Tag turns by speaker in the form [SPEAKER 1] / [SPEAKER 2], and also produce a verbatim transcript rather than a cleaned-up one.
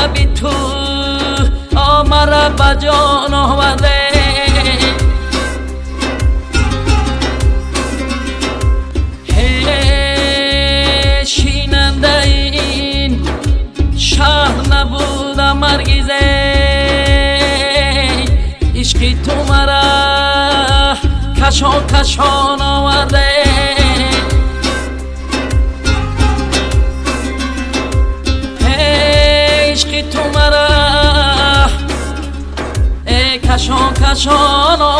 [SPEAKER 1] بی تو آمره بجان آورده شیننده این شهر نبودم مرگیزه عشقی تو مرا کشان کشان آورده عشقی تو مرا کشان کشان